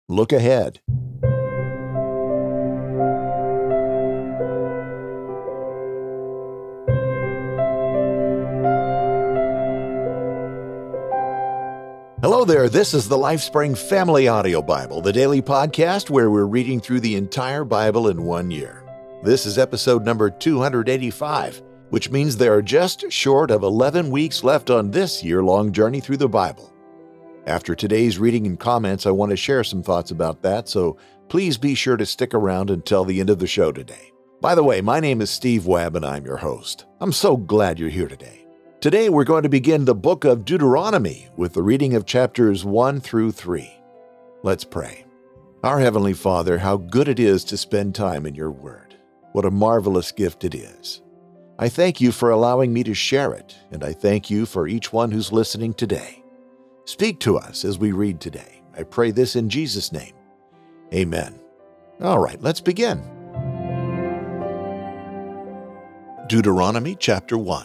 Look ahead. Hello there, this is the LifeSpring Family Audio Bible, the daily podcast where we're reading through the entire Bible in 1 year. This is episode number 285, which means there are just short of 11 weeks left on this year-long journey through the Bible. After today's reading and comments, I want to share some thoughts about that, so please be sure to stick around until the end of the show today. By the way, my name is Steve Webb and I'm your host. I'm so glad you're here today. Today we're going to begin the book of Deuteronomy with the reading of chapters 1 through 3. Let's pray. Our Heavenly Father, how good it is to spend time in your Word. What a marvelous gift it is. I thank you for allowing me to share it, and I thank you for each one who's listening today. Speak to us as we read today. I pray this in Jesus' name. Amen. All right, let's begin. Deuteronomy chapter 1.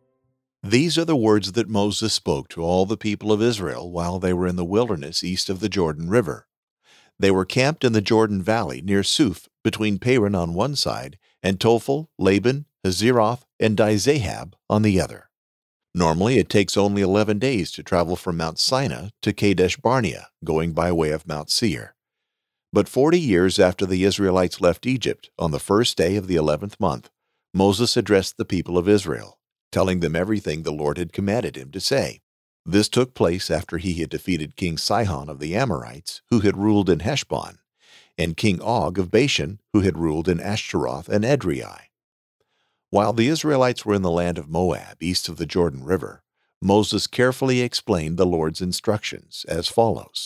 These are the words that Moses spoke to all the people of Israel while they were in the wilderness east of the Jordan River. They were camped in the Jordan Valley near Suph, between Paran on one side and Tophel, Laban, Hazeroth, and Dizahab on the other. Normally, it takes only 11 days to travel from Mount Sinai to Kadesh Barnea, going by way of Mount Seir. But 40 years after the Israelites left Egypt, on the first day of the 11th month, Moses addressed the people of Israel, telling them everything the Lord had commanded him to say. This took place after he had defeated King Sihon of the Amorites, who had ruled in Heshbon, and King Og of Bashan, who had ruled in Ashtaroth and Edrei. While the Israelites were in the land of Moab, east of the Jordan River, Moses carefully explained the Lord's instructions as follows.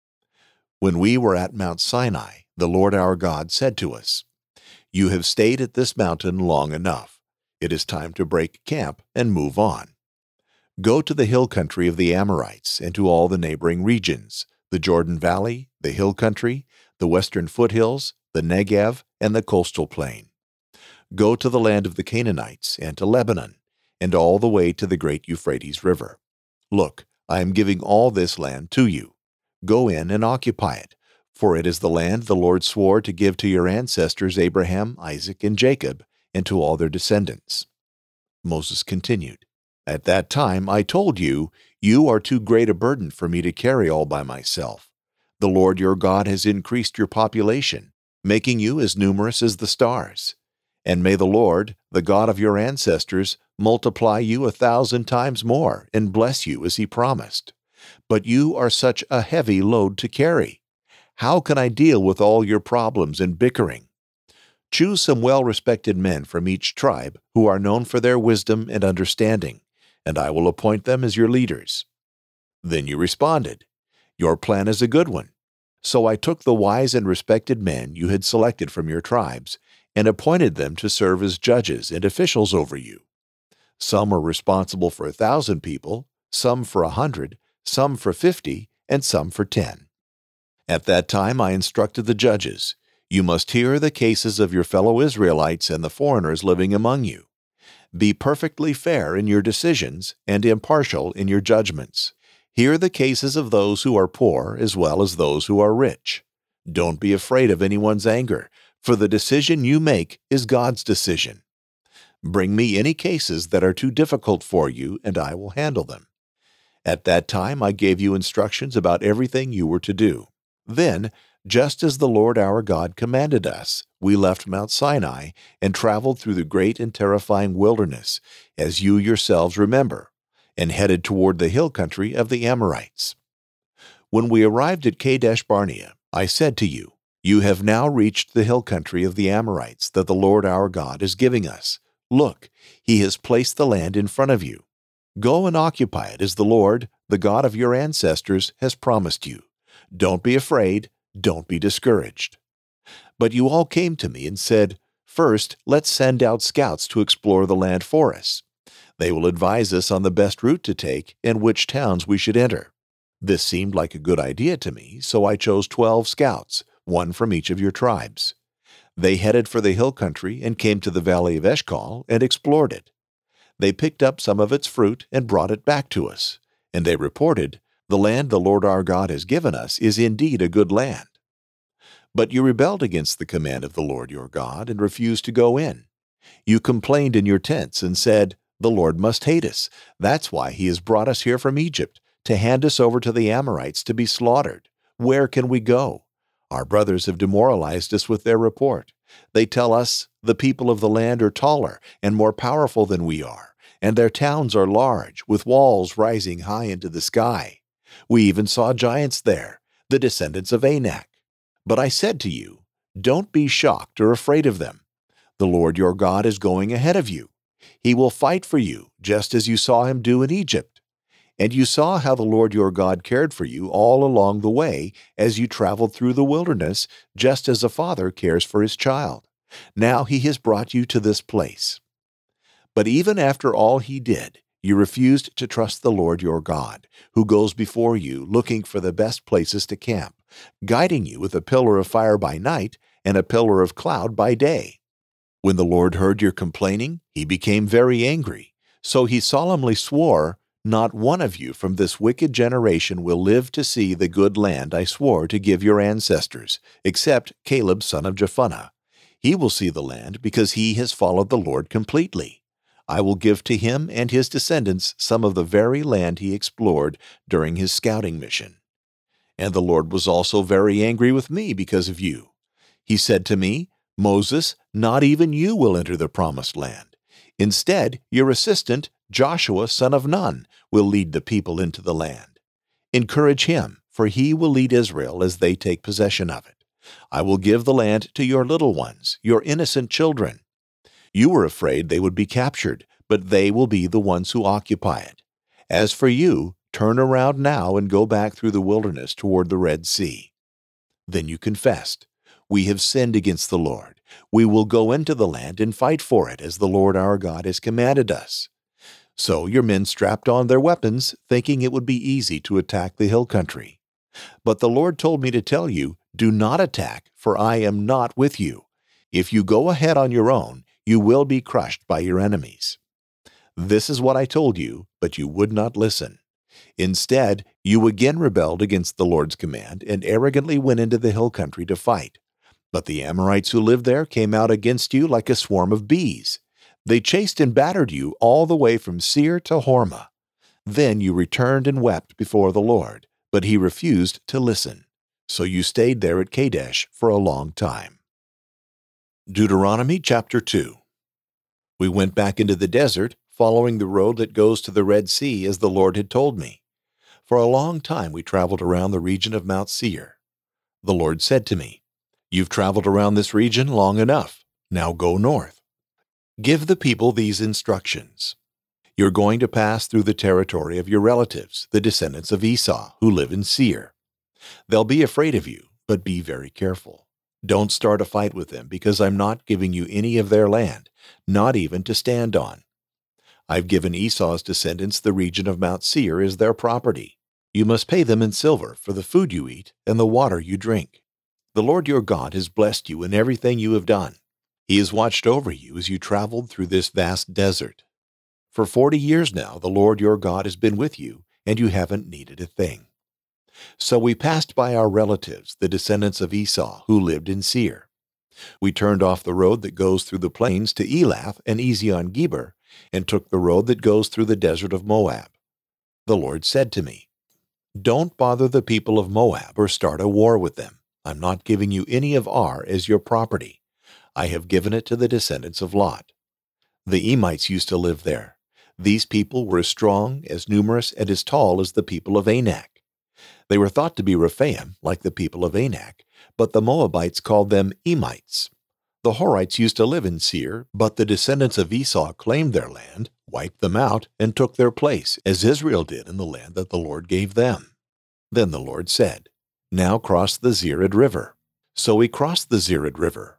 When we were at Mount Sinai, the Lord our God said to us, "You have stayed at this mountain long enough. It is time to break camp and move on. Go to the hill country of the Amorites and to all the neighboring regions, the Jordan Valley, the hill country, the western foothills, the Negev, and the coastal plain. Go to the land of the Canaanites and to Lebanon, and all the way to the great Euphrates River. Look, I am giving all this land to you. Go in and occupy it, for it is the land the Lord swore to give to your ancestors Abraham, Isaac, and Jacob, and to all their descendants." Moses continued, "At that time I told you, you are too great a burden for me to carry all by myself. The Lord your God has increased your population, making you as numerous as the stars. And may the Lord, the God of your ancestors, multiply you 1,000 times more and bless you as he promised. But you are such a heavy load to carry. How can I deal with all your problems and bickering? Choose some well-respected men from each tribe who are known for their wisdom and understanding, and I will appoint them as your leaders." Then you responded, "Your plan is a good one." So I took the wise and respected men you had selected from your tribes and appointed them to serve as judges and officials over you. Some were responsible for 1,000 people, some for 100, some for 50, and some for 10. At that time I instructed the judges, "You must hear the cases of your fellow Israelites and the foreigners living among you. Be perfectly fair in your decisions and impartial in your judgments. Hear the cases of those who are poor as well as those who are rich. Don't be afraid of anyone's anger, for the decision you make is God's decision. Bring me any cases that are too difficult for you, and I will handle them." At that time I gave you instructions about everything you were to do. Then, just as the Lord our God commanded us, we left Mount Sinai and traveled through the great and terrifying wilderness, as you yourselves remember, and headed toward the hill country of the Amorites. When we arrived at Kadesh Barnea, I said to you, "You have now reached the hill country of the Amorites that the Lord our God is giving us. Look, he has placed the land in front of you. Go and occupy it as the Lord, the God of your ancestors, has promised you. Don't be afraid. Don't be discouraged." But you all came to me and said, "First, let's send out scouts to explore the land for us. They will advise us on the best route to take and which towns we should enter." This seemed like a good idea to me, so I chose 12 scouts, one from each of your tribes. They headed for the hill country and came to the valley of Eshcol and explored it. They picked up some of its fruit and brought it back to us, and they reported, "The land the Lord our God has given us is indeed a good land. But you rebelled against the command of the Lord your God and refused to go in. You complained in your tents and said, 'The Lord must hate us. That's why he has brought us here from Egypt, to hand us over to the Amorites to be slaughtered. Where can we go? Our brothers have demoralized us with their report. They tell us the people of the land are taller and more powerful than we are, and their towns are large, with walls rising high into the sky. We even saw giants there, the descendants of Anak. But I said to you, don't be shocked or afraid of them. The Lord your God is going ahead of you. He will fight for you, just as you saw him do in Egypt. And you saw how the Lord your God cared for you all along the way as you traveled through the wilderness, just as a father cares for his child. Now he has brought you to this place. But even after all he did, you refused to trust the Lord your God, who goes before you looking for the best places to camp, guiding you with a pillar of fire by night and a pillar of cloud by day. When the Lord heard your complaining, he became very angry. So he solemnly swore, "Not one of you from this wicked generation will live to see the good land I swore to give your ancestors, except Caleb son of Jephunneh. He will see the land because he has followed the Lord completely. I will give to him and his descendants some of the very land he explored during his scouting mission." And the Lord was also very angry with me because of you. He said to me, "Moses, not even you will enter the promised land. Instead, your assistant, Joshua son of Nun, will lead the people into the land. Encourage him, for he will lead Israel as they take possession of it. I will give the land to your little ones, your innocent children. You were afraid they would be captured, but they will be the ones who occupy it. As for you, turn around now and go back through the wilderness toward the Red Sea." Then you confessed, "We have sinned against the Lord. We will go into the land and fight for it, as the Lord our God has commanded us." So your men strapped on their weapons, thinking it would be easy to attack the hill country. But the Lord told me to tell you, "Do not attack, for I am not with you. If you go ahead on your own, you will be crushed by your enemies." This is what I told you, but you would not listen. Instead, you again rebelled against the Lord's command and arrogantly went into the hill country to fight. But the Amorites who lived there came out against you like a swarm of bees. They chased and battered you all the way from Seir to Hormah. Then you returned and wept before the Lord, but he refused to listen. So you stayed there at Kadesh for a long time. Deuteronomy chapter 2. We went back into the desert, following the road that goes to the Red Sea as the Lord had told me. For a long time we traveled around the region of Mount Seir. The Lord said to me, "You've traveled around this region long enough. Now go north. Give the people these instructions. You're going to pass through the territory of your relatives, the descendants of Esau, who live in Seir. They'll be afraid of you, but be very careful. Don't start a fight with them, because I'm not giving you any of their land, not even to stand on. I've given Esau's descendants the region of Mount Seir as their property. You must pay them in silver for the food you eat and the water you drink. The Lord your God has blessed you in everything you have done. He has watched over you as you traveled through this vast desert. For 40 years now, the Lord your God has been with you, and you haven't needed a thing." So we passed by our relatives, the descendants of Esau, who lived in Seir. We turned off the road that goes through the plains to Elath and Ezion-Geber, and took the road that goes through the desert of Moab. The Lord said to me, "Don't bother the people of Moab or start a war with them. I'm not giving you any of Ar as your property. I have given it to the descendants of Lot. The Emites used to live there. These people were as strong, as numerous, and as tall as the people of Anak. They were thought to be Rephaim, like the people of Anak, but the Moabites called them Emites. The Horites used to live in Seir, but the descendants of Esau claimed their land, wiped them out, and took their place, as Israel did in the land that the Lord gave them." Then the Lord said, "Now cross the Zered River." So we crossed the Zered River.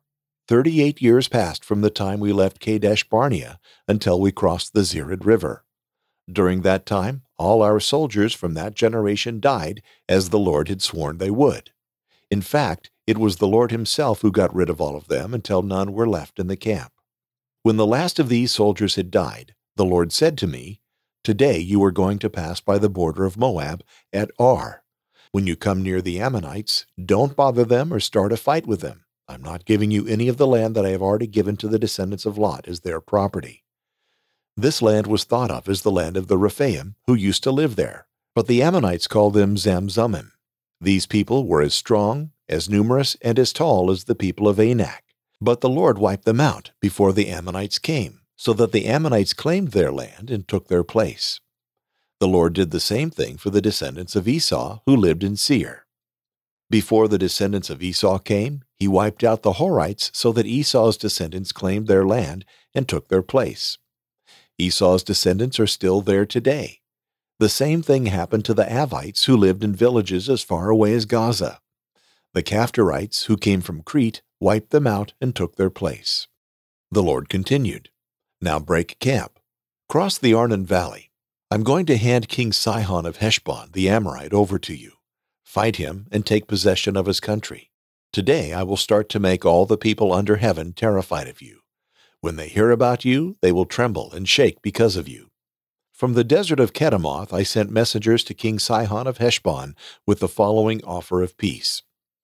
38 years passed from the time we left Kadesh Barnea until we crossed the Zered River. During that time, all our soldiers from that generation died, as the Lord had sworn they would. In fact, it was the Lord himself who got rid of all of them until none were left in the camp. When the last of these soldiers had died, the Lord said to me, "Today you are going to pass by the border of Moab at Ar. When you come near the Ammonites, don't bother them or start a fight with them. I'm not giving you any of the land that I have already given to the descendants of Lot as their property. This land was thought of as the land of the Rephaim, who used to live there, but the Ammonites called them Zamzummim. These people were as strong, as numerous, and as tall as the people of Anak. But the Lord wiped them out before the Ammonites came, so that the Ammonites claimed their land and took their place. The Lord did the same thing for the descendants of Esau who lived in Seir. Before the descendants of Esau came, he wiped out the Horites so that Esau's descendants claimed their land and took their place. Esau's descendants are still there today. The same thing happened to the Avites who lived in villages as far away as Gaza. The Caphtorites who came from Crete wiped them out and took their place. The Lord continued, "Now break camp. Cross the Arnon Valley. I'm going to hand King Sihon of Heshbon the Amorite over to you. Fight him and take possession of his country. Today I will start to make all the people under heaven terrified of you. When they hear about you, they will tremble and shake because of you." From the desert of Kedemoth I sent messengers to King Sihon of Heshbon with the following offer of peace.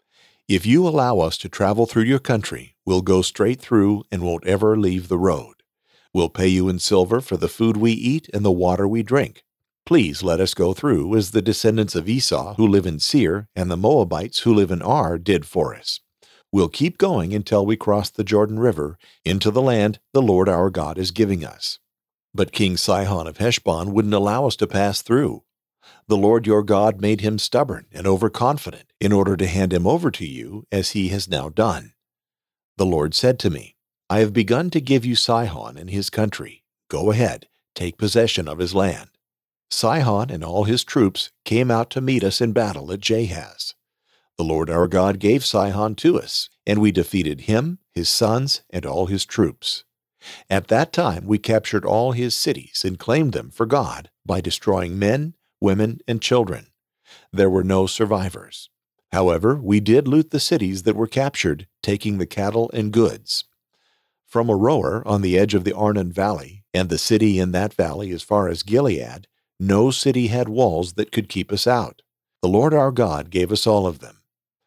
"If you allow us to travel through your country, we'll go straight through and won't ever leave the road. We'll pay you in silver for the food we eat and the water we drink. Please let us go through as the descendants of Esau who live in Seir and the Moabites who live in Ar did for us. We'll keep going until we cross the Jordan River into the land the Lord our God is giving us." But King Sihon of Heshbon wouldn't allow us to pass through. The Lord your God made him stubborn and overconfident in order to hand him over to you as he has now done. The Lord said to me, "I have begun to give you Sihon and his country. Go ahead, take possession of his land." Sihon and all his troops came out to meet us in battle at Jahaz. The Lord our God gave Sihon to us, and we defeated him, his sons, and all his troops. At that time we captured all his cities and claimed them for God by destroying men, women, and children. There were no survivors. However, we did loot the cities that were captured, taking the cattle and goods. From Aroer on the edge of the Arnon Valley, and the city in that valley as far as Gilead, no city had walls that could keep us out. The Lord our God gave us all of them.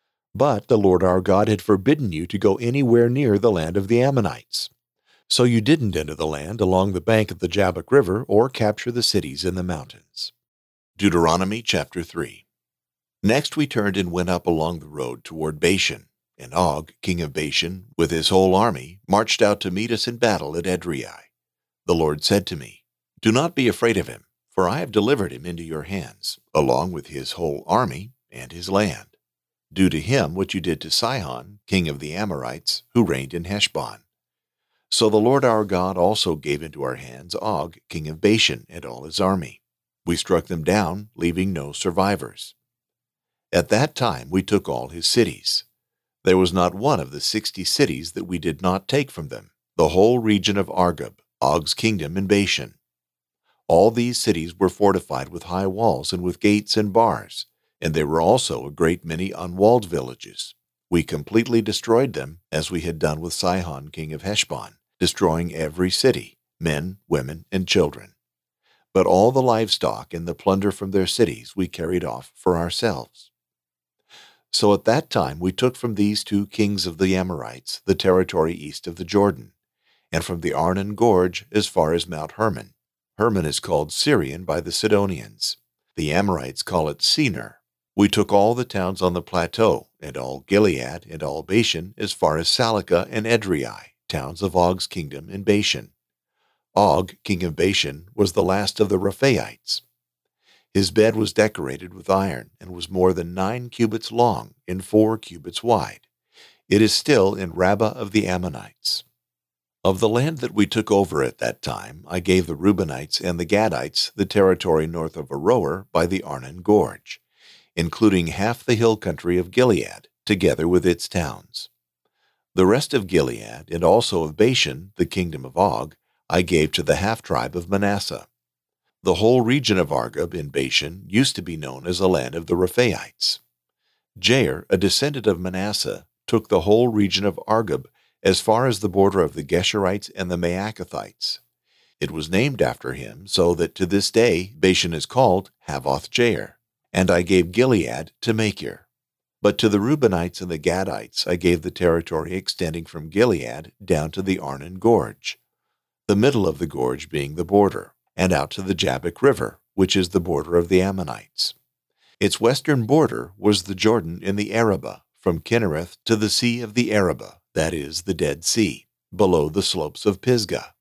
But the Lord our God had forbidden you to go anywhere near the land of the Ammonites. So you didn't enter the land along the bank of the Jabbok River or capture the cities in the mountains. Deuteronomy chapter 3. Next we turned and went up along the road toward Bashan, and Og, king of Bashan, with his whole army, marched out to meet us in battle at Edrei. The Lord said to me, "Do not be afraid of him, for I have delivered him into your hands, along with his whole army and his land. Do to him what you did to Sihon, king of the Amorites, who reigned in Heshbon." So the Lord our God also gave into our hands Og, king of Bashan, and all his army. We struck them down, leaving no survivors. At that time we took all his cities. There was not one of the 60 cities that we did not take from them, the whole region of Argob, Og's kingdom in Bashan. All these cities were fortified with high walls and with gates and bars, and there were also a great many unwalled villages. We completely destroyed them, as we had done with Sihon, king of Heshbon, destroying every city, men, women, and children. But all the livestock and the plunder from their cities we carried off for ourselves. So at that time we took from these 2 kings of the Amorites the territory east of the Jordan, and from the Arnon Gorge as far as Mount Hermon. Hermon is called Syrian by the Sidonians. The Amorites call it Senir. We took all the towns on the plateau, and all Gilead and all Bashan as far as Salekah and Edrei, towns of Og's kingdom in Bashan. Og, king of Bashan, was the last of the Rephaites. His bed was decorated with iron and was more than 9 cubits long and 4 cubits wide. It is still in Rabbah of the Ammonites. Of the land that we took over at that time, I gave the Reubenites and the Gadites the territory north of Aroer by the Arnon Gorge, including half the hill country of Gilead, together with its towns. The rest of Gilead, and also of Bashan, the kingdom of Og, I gave to the half-tribe of Manasseh. The whole region of Argob in Bashan used to be known as the land of the Rephaites. Jair, a descendant of Manasseh, took the whole region of Argob as far as the border of the Geshurites and the Maacathites. It was named after him, so that to this day Bashan is called Havoth Jair. And I gave Gilead to Machir. But to the Reubenites and the Gadites I gave the territory extending from Gilead down to the Arnon Gorge, the middle of the gorge being the border, and out to the Jabbok River, which is the border of the Ammonites. Its western border was the Jordan in the Arabah, from Kinnereth to the Sea of the Arabah, that is, the Dead Sea, below the slopes of Pisgah.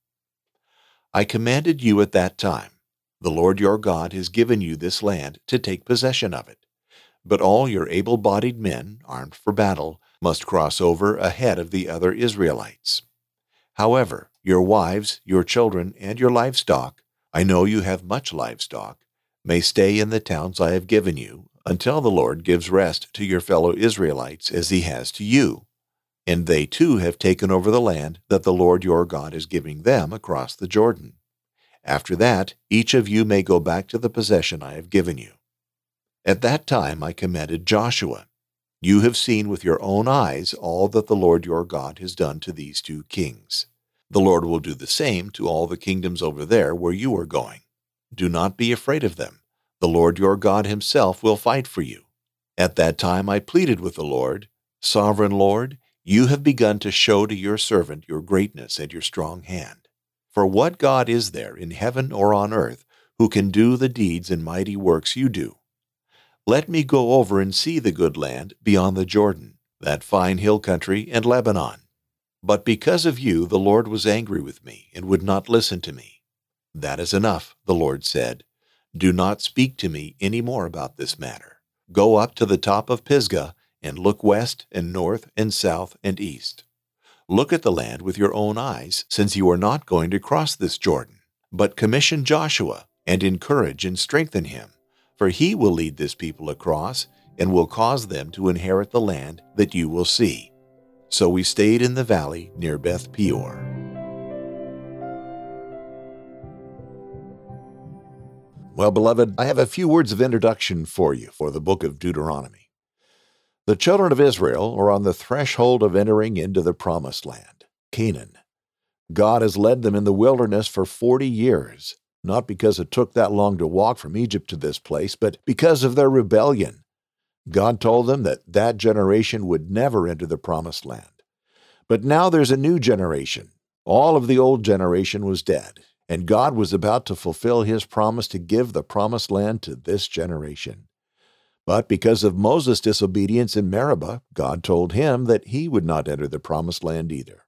I commanded you at that time, the Lord your God has given you this land to take possession of it. But all your able-bodied men, armed for battle, must cross over ahead of the other Israelites. However, your wives, your children, and your livestock, I know you have much livestock, may stay in the towns I have given you, until the Lord gives rest to your fellow Israelites as he has to you. And they too have taken over the land that the Lord your God is giving them across the Jordan. After that, each of you may go back to the possession I have given you. At that time I commanded Joshua, You have seen with your own eyes all that the Lord your God has done to these two kings. The Lord will do the same to all the kingdoms over there where you are going. Do not be afraid of them. The Lord your God himself will fight for you. At that time I pleaded with the Lord, Sovereign Lord, you have begun to show to your servant your greatness and your strong hand. For what God is there in heaven or on earth who can do the deeds and mighty works you do? Let me go over and see the good land beyond the Jordan, that fine hill country and Lebanon. But because of you the Lord was angry with me and would not listen to me. That is enough, the Lord said. Do not speak to me any more about this matter. Go up to the top of Pisgah and look west and north and south and east. Look at the land with your own eyes, since you are not going to cross this Jordan. But commission Joshua and encourage and strengthen him, for he will lead this people across and will cause them to inherit the land that you will see. So we stayed in the valley near Beth Peor. Well, beloved, I have a few words of introduction for you for the book of Deuteronomy. The children of Israel are on the threshold of entering into the promised land, Canaan. God has led them in the wilderness for 40 years, not because it took that long to walk from Egypt to this place, but because of their rebellion. God told them that that generation would never enter the promised land. But now there's a new generation. All of the old generation was dead, and God was about to fulfill his promise to give the promised land to this generation. But because of Moses' disobedience in Meribah, God told him that he would not enter the promised land either.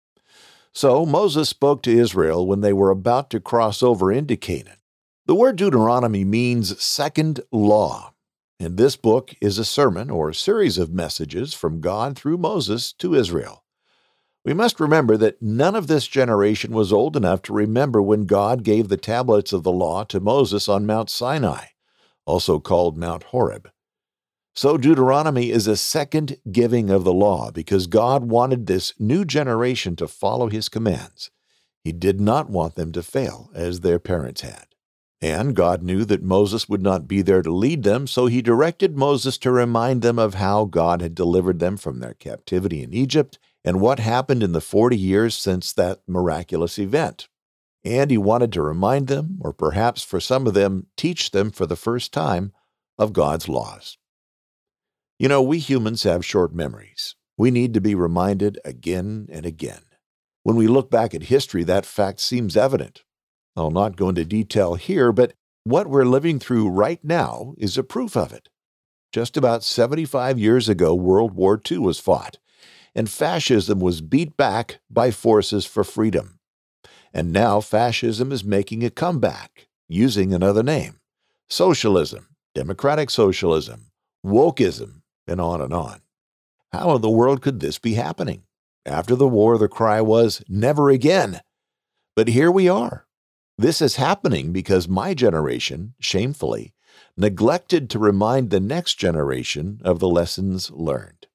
So Moses spoke to Israel when they were about to cross over into Canaan. The word Deuteronomy means second law, and this book is a sermon or a series of messages from God through Moses to Israel. We must remember that none of this generation was old enough to remember when God gave the tablets of the law to Moses on Mount Sinai, also called Mount Horeb. So Deuteronomy is a second giving of the law because God wanted this new generation to follow his commands. He did not want them to fail as their parents had. And God knew that Moses would not be there to lead them, so he directed Moses to remind them of how God had delivered them from their captivity in Egypt and what happened in the 40 years since that miraculous event. And he wanted to remind them, or perhaps for some of them, teach them for the first time, of God's laws. You know, we humans have short memories. We need to be reminded again and again. When we look back at history, that fact seems evident. I'll not go into detail here, but what we're living through right now is a proof of it. Just about 75 years ago, World War II was fought, and fascism was beat back by forces for freedom. And now fascism is making a comeback, using another name: socialism, democratic socialism, wokeism, and on and on. How in the world could this be happening? After the war, the cry was, never again. But here we are. This is happening because my generation, shamefully, neglected to remind the next generation of the lessons learned.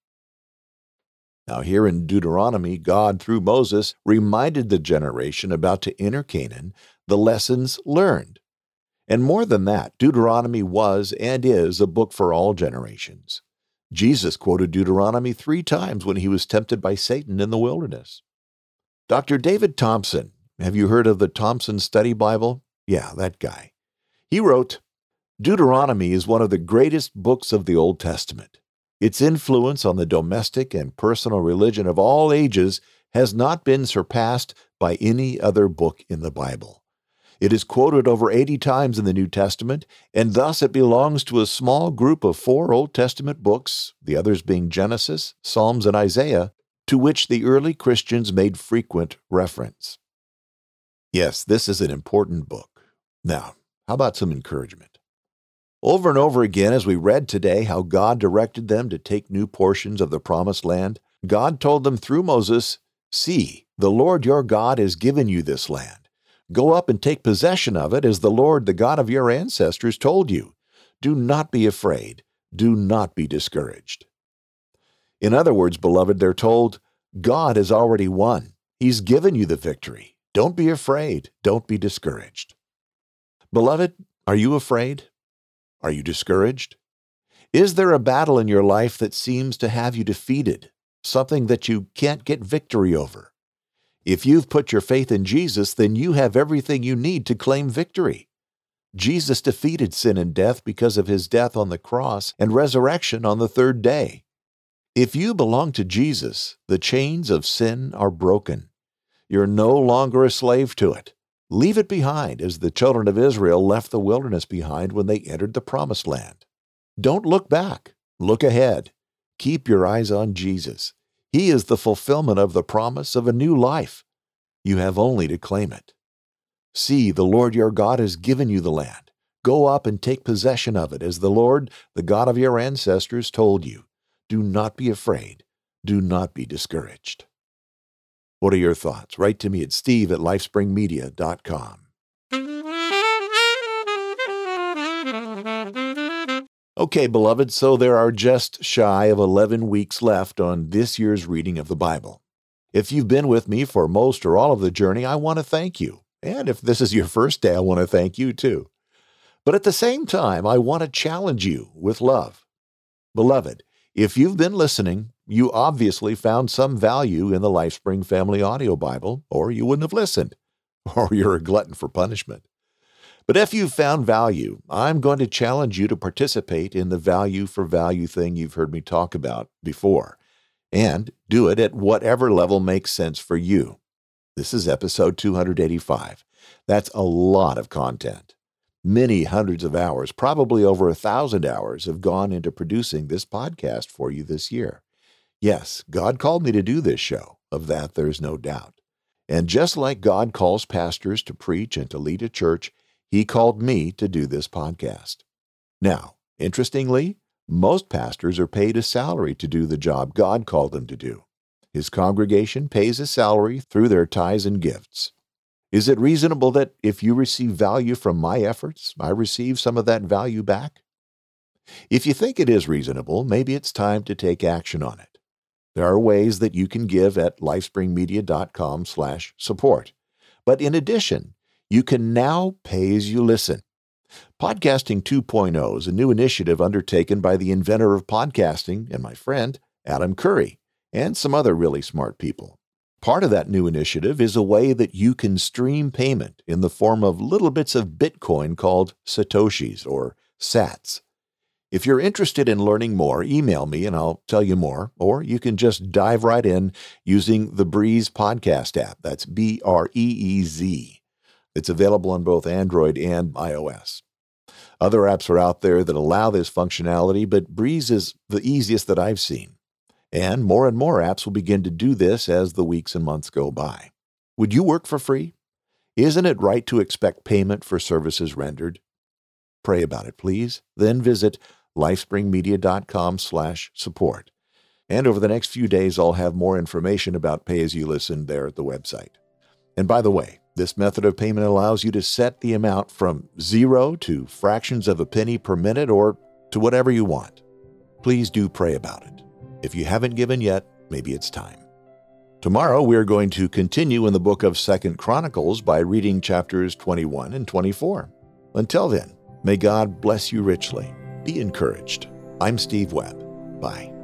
Now here in Deuteronomy, God, through Moses, reminded the generation about to enter Canaan the lessons learned. And more than that, Deuteronomy was and is a book for all generations. Jesus quoted Deuteronomy 3 times when he was tempted by Satan in the wilderness. Dr. David Thompson, have you heard of the Thompson Study Bible? Yeah, that guy. He wrote, Deuteronomy is one of the greatest books of the Old Testament. Its influence on the domestic and personal religion of all ages has not been surpassed by any other book in the Bible. It is quoted over 80 times in the New Testament, and thus it belongs to a small group of 4 Old Testament books, the others being Genesis, Psalms, and Isaiah, to which the early Christians made frequent reference. Yes, this is an important book. Now, how about some encouragement? Over and over again, as we read today how God directed them to take new portions of the Promised Land, God told them through Moses, "See, the Lord your God has given you this land. Go up and take possession of it as the Lord, the God of your ancestors, told you. Do not be afraid. Do not be discouraged." In other words, beloved, they're told, God has already won. He's given you the victory. Don't be afraid. Don't be discouraged. Beloved, are you afraid? Are you discouraged? Is there a battle in your life that seems to have you defeated, something that you can't get victory over? If you've put your faith in Jesus, then you have everything you need to claim victory. Jesus defeated sin and death because of his death on the cross and resurrection on the 3rd day. If you belong to Jesus, the chains of sin are broken. You're no longer a slave to it. Leave it behind, as the children of Israel left the wilderness behind when they entered the Promised Land. Don't look back. Look ahead. Keep your eyes on Jesus. He is the fulfillment of the promise of a new life. You have only to claim it. See, the Lord your God has given you the land. Go up and take possession of it, as the Lord, the God of your ancestors, told you. Do not be afraid. Do not be discouraged. What are your thoughts? Write to me at steve@lifespringmedia.com. Okay, beloved, so there are just shy of 11 weeks left on this year's reading of the Bible. If you've been with me for most or all of the journey, I want to thank you. And if this is your first day, I want to thank you too. But at the same time, I want to challenge you with love. Beloved, if you've been listening, you obviously found some value in the LifeSpring Family Audio Bible, or you wouldn't have listened, or you're a glutton for punishment. But if you've found value, I'm going to challenge you to participate in the value for value thing you've heard me talk about before, and do it at whatever level makes sense for you. This is episode 285. That's a lot of content. Many hundreds of hours, probably over 1,000 hours, have gone into producing this podcast for you this year. Yes, God called me to do this show. Of that, there's no doubt. And just like God calls pastors to preach and to lead a church, He called me to do this podcast. Now, interestingly, most pastors are paid a salary to do the job God called them to do. His congregation pays a salary through their tithes and gifts. Is it reasonable that if you receive value from my efforts, I receive some of that value back? If you think it is reasonable, maybe it's time to take action on it. There are ways that you can give at lifespringmedia.com/support. But in addition, you can now pay as you listen. Podcasting 2.0 is a new initiative undertaken by the inventor of podcasting and my friend, Adam Curry, and some other really smart people. Part of that new initiative is a way that you can stream payment in the form of little bits of Bitcoin called Satoshis or Sats. If you're interested in learning more, email me and I'll tell you more, or you can just dive right in using the Breeze podcast app. That's BREEZ. It's available on both Android and iOS. Other apps are out there that allow this functionality, but Breeze is the easiest that I've seen. And more apps will begin to do this as the weeks and months go by. Would you work for free? Isn't it right to expect payment for services rendered? Pray about it, please. Then visit lifespringmedia.com/support. And over the next few days, I'll have more information about Pay As You Listen there at the website. And by the way, this method of payment allows you to set the amount from 0 to fractions of a penny per minute or to whatever you want. Please do pray about it. If you haven't given yet, maybe it's time. Tomorrow, we're going to continue in the book of 2 Chronicles by reading chapters 21 and 24. Until then, may God bless you richly. Be encouraged. I'm Steve Webb. Bye.